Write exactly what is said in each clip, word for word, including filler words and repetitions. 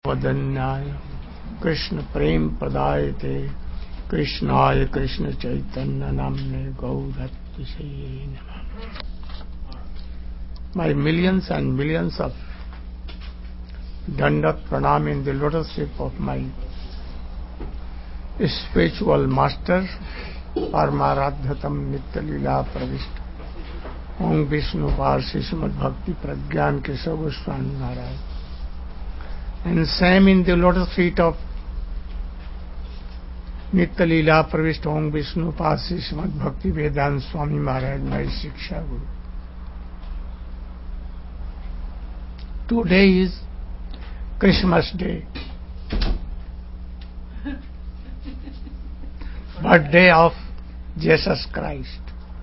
वदन्याय कृष्ण प्रेम प्रदायते कृष्णाय कृष्ण चैतन्य नामने गौरतिशये नमः. My millions and millions of dandat pranam in the lotus feet of my spiritual master Paramaradhatam Nitya Leela Pravishta Om Vishnu Parsi Srimad Bhakti Pragyan Keshav Goswami Maharaj, and same in the lotus feet of Nitya Leela Pravishta Om Vishnu Parsi Srimad Bhakti Vedanta Swami Maharaj, my Shiksha Guru. Today is Christmas Day, birthday of Jesus Christ.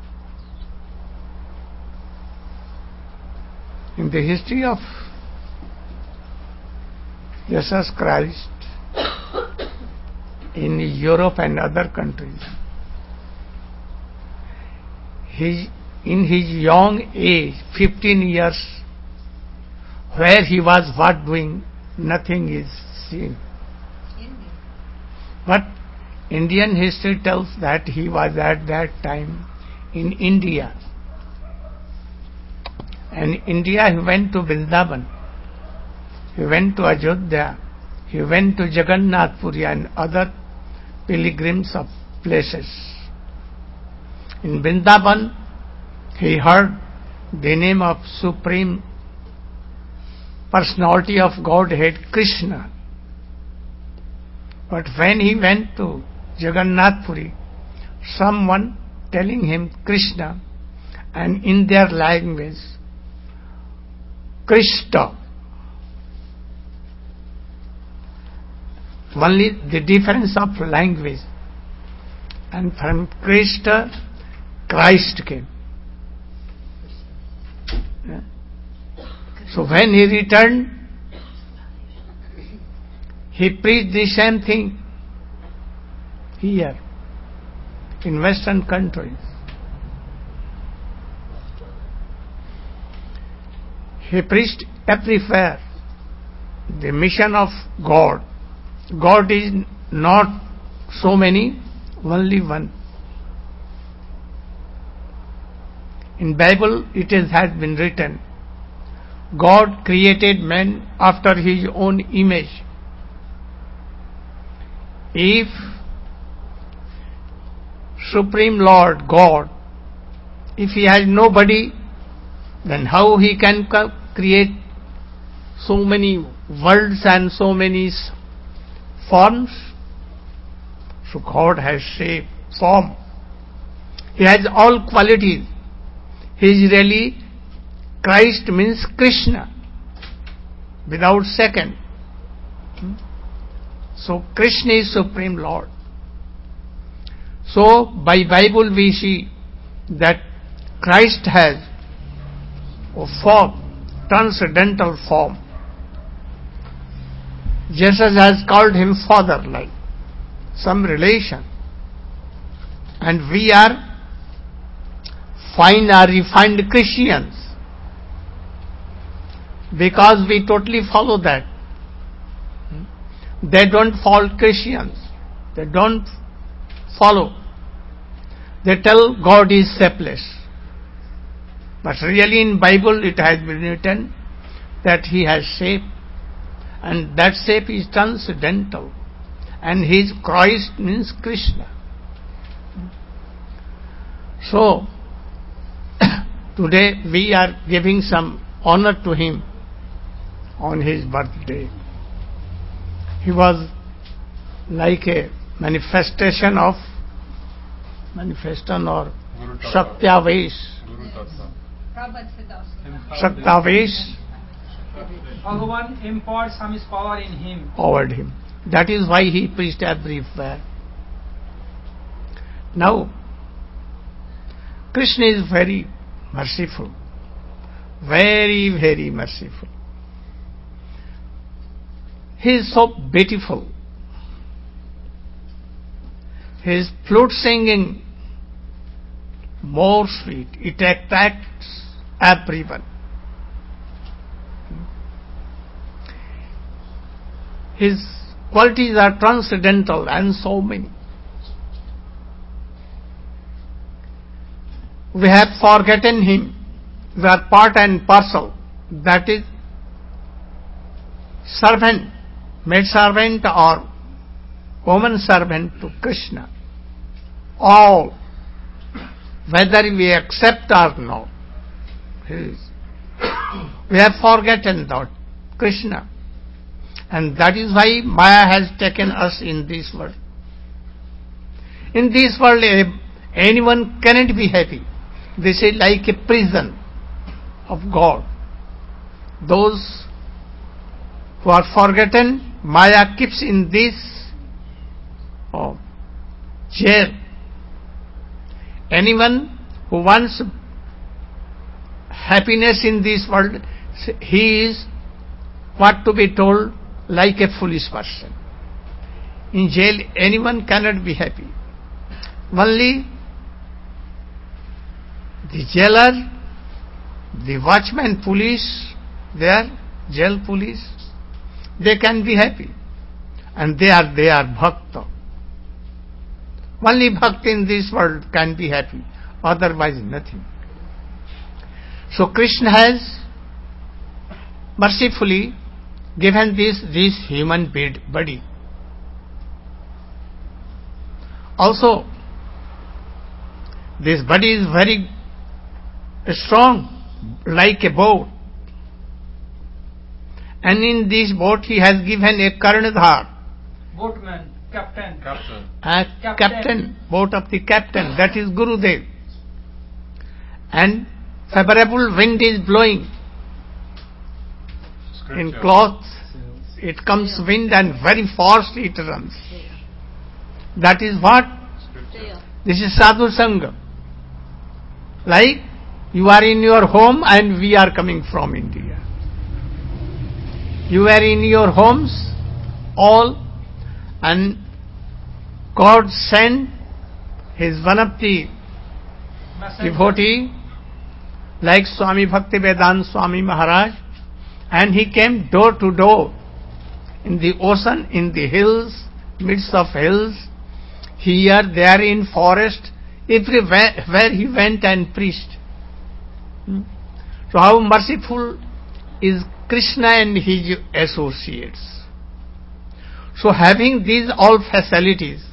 In the history of Jesus Christ in Europe and other countries, he, in his young age, fifteen years, where he was what doing, nothing is seen. But Indian history tells that he was at that time in India. And India, he went to Vrindavan, he went to Ajodhya, he went to Jagannath Puri and other pilgrims of places. In Vrindavan, he heard the name of Supreme Personality of Godhead, Krishna. But when he went to Jagannath Puri, someone telling him Krishna, and in their language, Krishna. Only the difference of language. And from Krishna, Christ came. Yeah. So when he returned, he preached the same thing here in Western countries. He preached everywhere the mission of God. God is not so many, only one. In Bible it is, has been written, God created man after his own image. If Supreme Lord God, if he has nobody, then how he can create so many worlds and so many forms? So God has shape, form. He has all qualities. He is really, Christ means Krishna, without second. So Krishna is Supreme Lord. So by Bible we see that Christ has a form, transcendental form. Jesus has called him Father, like some relation. And we are fine or refined Christians because we totally follow that. They don't follow Christians. They don't follow. They tell God is shapeless. But really in Bible it has been written that he has shape, and that shape is transcendental, and his Christ means Krishna. So today we are giving some honor to him on his birthday. He was like a manifestation of manifestation or Shaktavesh. Shaktavesh. Bhagavan imparts some his power in him. Powered him. That is why he preached everywhere. Now, Krishna is very merciful. Very, very merciful. He is so beautiful. His flute singing more sweet. It attracts everyone. His qualities are transcendental and so many. We have forgotten Him. We are part and parcel. That is servant, maid servant or woman servant to Krishna. All, whether we accept or not. We have forgotten that Krishna. And that is why Maya has taken us in this world. In this world, anyone cannot be happy. This is like a prison of God. Those who are forgotten, Maya keeps in this oh, jail. Anyone who wants happiness in this world, he is what to be told, like a foolish person. In jail, anyone cannot be happy. Only the jailer, the watchman, police, they are jail police, they can be happy. And they are, they are bhakta. Only bhakta in this world can be happy, otherwise nothing. So Krishna has mercifully given this, this human body. Also, this body is very strong, like a boat. And in this boat he has given a Karnadhar. Boatman, captain. Captain. A Captain. captain, boat of the captain, that is Gurudev. And favorable wind is blowing. Scripture. In cloth, it comes wind and very fast it runs. That is what? Scripture. This is sadhu sangha. Like you are in your home and we are coming from India. You are in your homes all, and God sent His one of the Messenger. devotee like Swami Bhaktivedanta Swami Maharaj, and he came door to door in the ocean, in the hills, midst of hills, here, there, in forest, everywhere where he went and preached. Hmm? So how merciful is Krishna and his associates. So having these all facilities,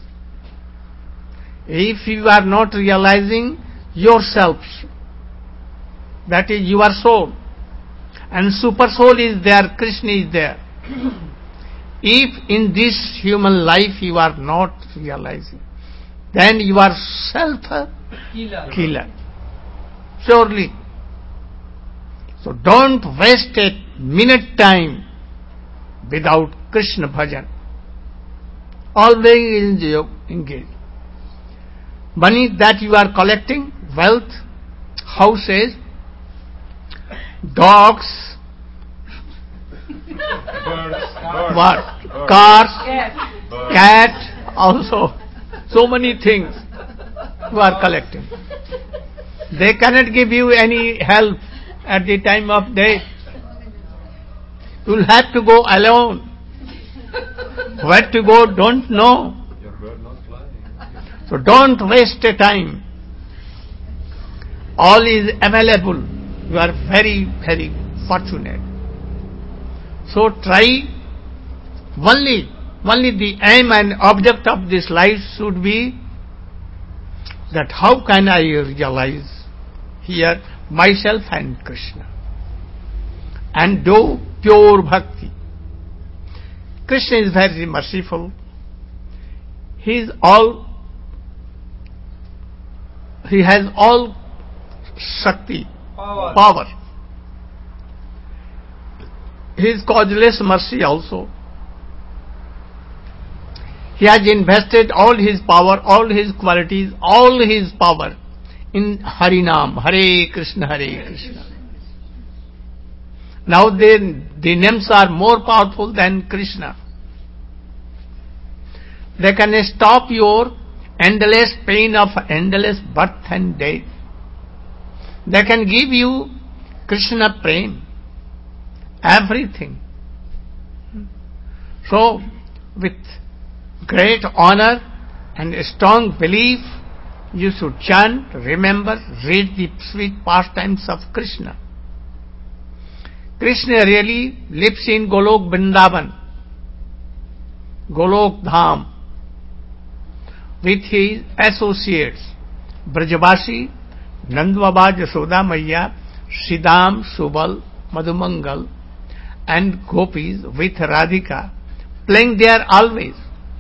if you are not realizing yourselves, that is your soul, and super soul is there, Krishna is there. If in this human life you are not realizing, then you are self Killer. killer. Surely. So don't waste a minute time without Krishna bhajan. Always engage. Money that you are collecting, wealth, houses, dogs, Birds. Birds. what? Birds. Cars, Cat. Birds. cat, also so many things you are collecting. They cannot give you any help at the time of death. You will have to go alone. Where to go, don't know. Your bird not flying. So don't waste a time. All is available. You are very, very fortunate. So try only, only the aim and object of this life should be that how can I realize here myself and Krishna, and do pure bhakti. Krishna is very merciful. He is all, he has all Shakti, Power. power. His causeless mercy also. He has invested all his power, all his qualities, all his power in Harinam, Hare Krishna, Hare Krishna. Now the, the names are more powerful than Krishna. They can stop your endless pain of endless birth and death. They can give you Krishna prem, everything. So, with great honor and a strong belief, you should chant, remember, read the sweet pastimes of Krishna. Krishna really lives in Golok Vrindavan, Golok Dham, with his associates, Brajavasi, Nandbaba, Jasoda Maiya, Siddham, Subal, Madhumangal, and gopis with Radhika, playing there always.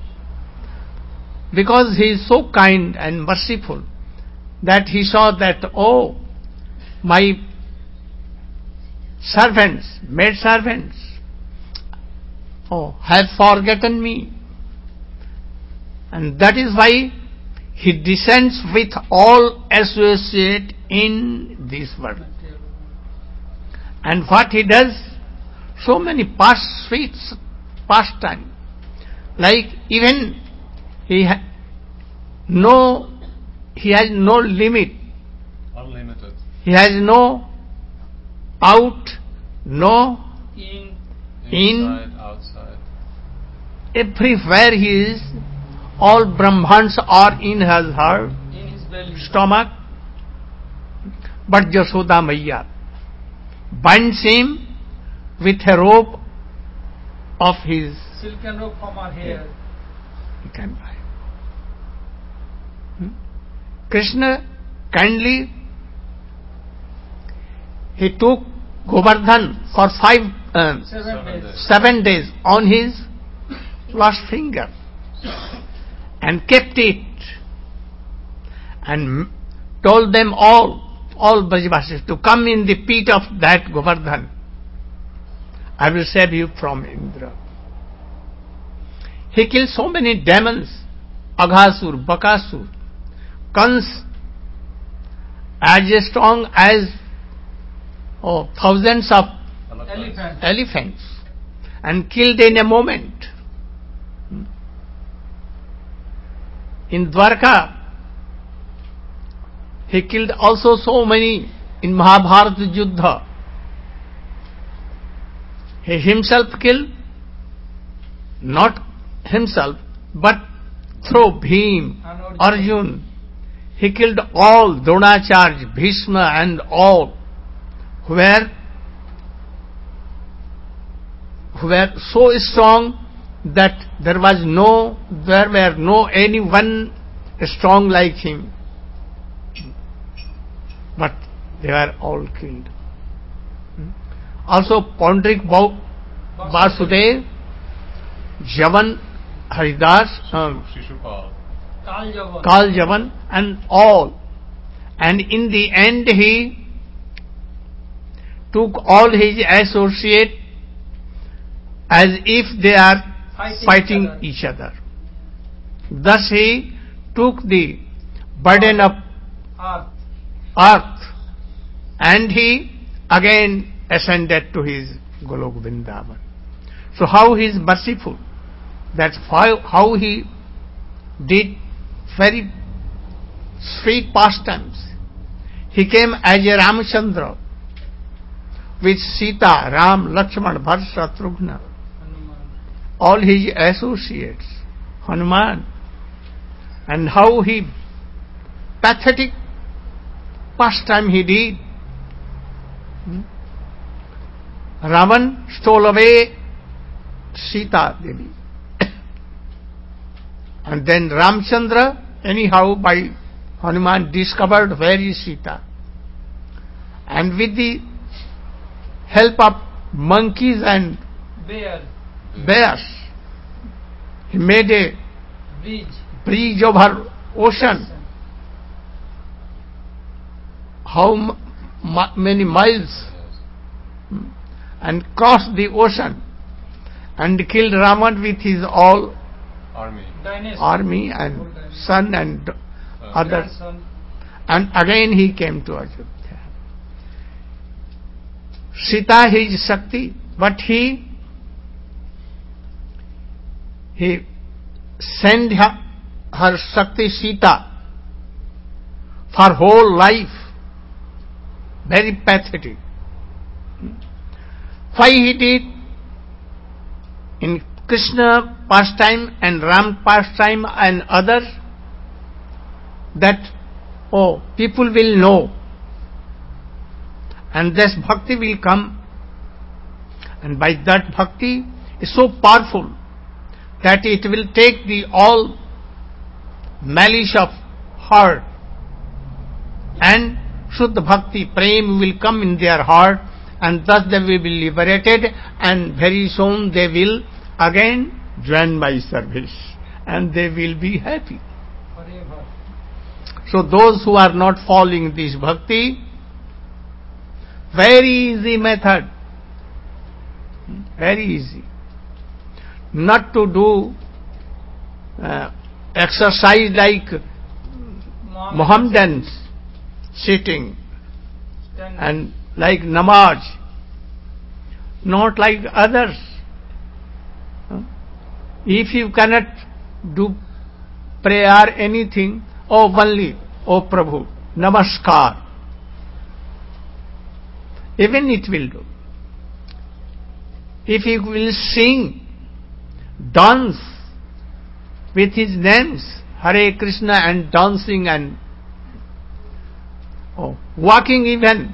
Because he is so kind and merciful that he saw that, oh, my servants, maid servants, oh, have forgotten me. And that is why he descends with all associate in this world. And what he does, so many past sweet pastime, like even he ha- no, he has no limit. Unlimited. He has no out, no In in. Inside, outside. Everywhere he is, all Brahmans are in his heart, in his belly. stomach. But Jasoda Maiya binds him with a rope of his. Silken rope from her hair. He can buy. Hmm? Krishna kindly, he took Govardhan for five, uh, Seven, Seven days. days. seven days on his last finger and kept it and told them all, all Brajavasis to come in the pit of that Govardhan. I will save you from Indra. He killed so many demons, Aghasur, Bakasur, Kans, as strong as oh, thousands of Elephant. elephants, and killed in a moment. In Dwarka, he killed also so many in Mahabharata Yuddha. He himself killed, not himself, but through Bhim, And Arjun. Arjun. He killed all, Dronacharya, Bhishma and all, who were, who were so strong that there was no, there were no anyone strong like him. But they were all killed. Also Pandrik Vasudev, Javan, Haridas, um, Shishupal. Kal Javan. Kal Javan, and all. And in the end he took all his associates as if they are Fighting fighting each each other. Thus he took the burden of Earth. earth and he again ascended to his Golok Vrindavan. So how he is merciful, that's how, how he did very sweet pastimes. He came as a Ramachandra with Sita, Ram, Lakshman, Bharat, Shatrugna, Hanuman. all his associates, Hanuman, and how he pathetic pastime he did. Hmm? Ravan stole away Sita Devi. And then Ramchandra, anyhow, by Hanuman discovered where is Sita. And with the help of monkeys and Bear. bears, he made a Bridge. bridge over ocean. How m- ma- many miles? Yes. And crossed the ocean and killed Ravan with his all Army. Dynasty. army and son and other. Grandson. And again he came to Ajodhya. Sita is Shakti, but he he sent her, her Shakti Sita for whole life. Very pathetic. Why he did? In Krishna pastime and Ram pastime and others, that, oh, people will know. And this bhakti will come. And by that bhakti is so powerful that it will take the all malice of heart, and Shuddha Bhakti, Prem will come in their heart, and thus they will be liberated, and very soon they will again join my service, and they will be happy. Forever. So those who are not following this bhakti, very easy method, very easy. Not to do uh, exercise like Mohammedans, sitting, Standing. and like namaz, not like others. Huh? If you cannot do prayer anything, oh only, oh Prabhu, namaskar, even it will do. If you will sing, dance with his names, Hare Krishna, and dancing and oh, walking even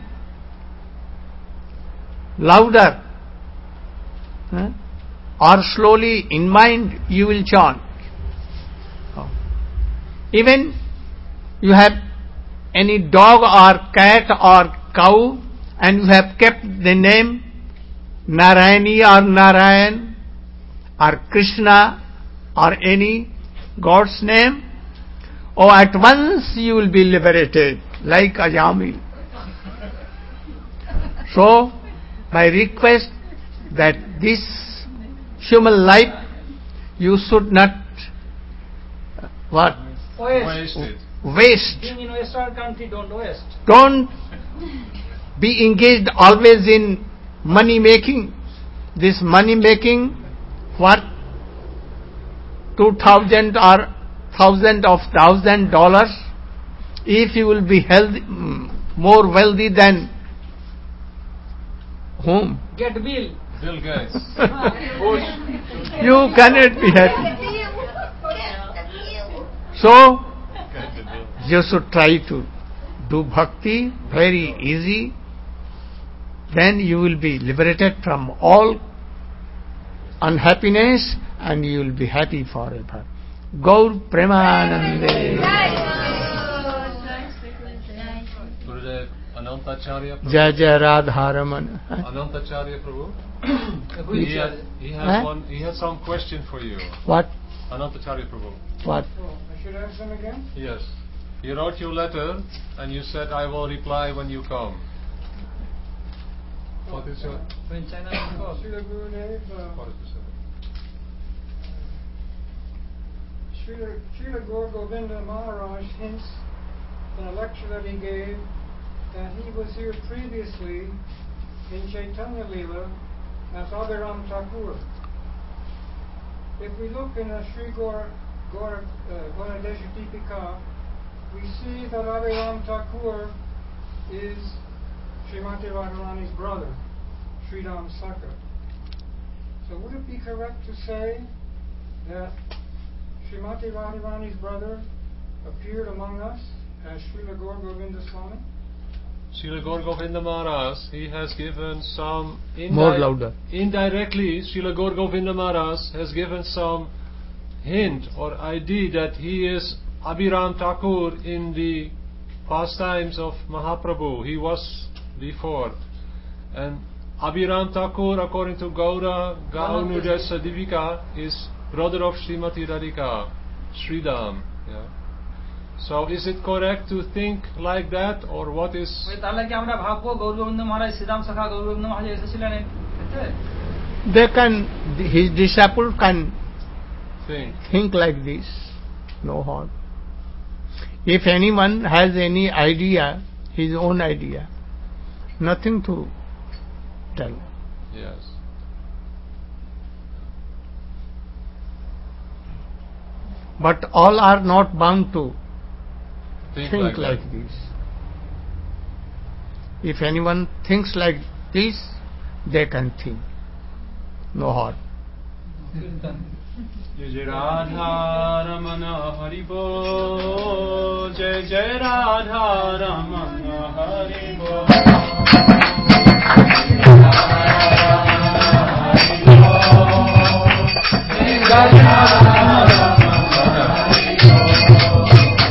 louder, huh? Or slowly in mind you will chant. Oh. Even you have any dog or cat or cow, and you have kept the name Narayani or Narayan or Krishna or any God's name, or at once you will be liberated like Ajamil. So, my request that this human life you should not uh, what Waste. Waste it. waste. Being in Western country, don't waste. Don't be engaged always in money making. This money making, what? Two thousand or thousand of thousand dollars. If you will be healthy, more wealthy than whom? Get bill. Bill Gates. You cannot be happy. So, Get the bill. you should try to do bhakti, very easy. Then you will be liberated from all unhappiness, and you will be happy forever. Gaur Premanande. Gurudev, Anantacharya Prabhu. Jai Jai Radharaman. Anantacharya Prabhu. Who He is had, he has Huh? one. He has some question for you. What? Anantacharya Prabhu. What? Oh, I should ask them again? Yes. He wrote you a letter, and you said, "I will reply when you come." What is your? When China is called. Srila Gurudev, uh, What is it? Srila, Srila Gaur Govinda Maharaj hints in a lecture that he gave that he was here previously in Chaitanya Leela as Abhiram Thakur. If we look in the Sri Gaur, Gaur, uh, Gaunadesha Deepika, we see that Abhiram Thakur is Srimati Radharani's brother, Sridham Sakha. So would it be correct to say that Srimati Radharani's brother appeared among us as Srila Gaur Govinda Swami? Srila Gaur Govinda Maharaj, he has given some indi- More louder. indirectly. Srila Gaur Govinda Maharaj has given some hint or idea that he is Abhiram Thakur in the pastimes of Mahaprabhu. He was before, and Abhiram Thakur, according to Gaura Gaunudesa Divika, is brother of Srimati Radhika, Sridham. Yeah. So is it correct to think like that, or what is? ওই তাহলে কি আমরা ভাববো গৌরগোবিন্দ মহারাজ শ্রীরাম শাখা গৌরগোবিন্দ মহারাজ এসেছিলেন এতে? They can, his disciple can Think. think like this. No harm. If anyone has any idea, his own idea, nothing to tell. Yes. But all are not bound to Think, think like, like that. this. If anyone thinks like this, they can think. No harm. कीर्तन जय जय राधा रमन हरि बोल, जय जय राधा रमन हरि बोल, जय जय राधा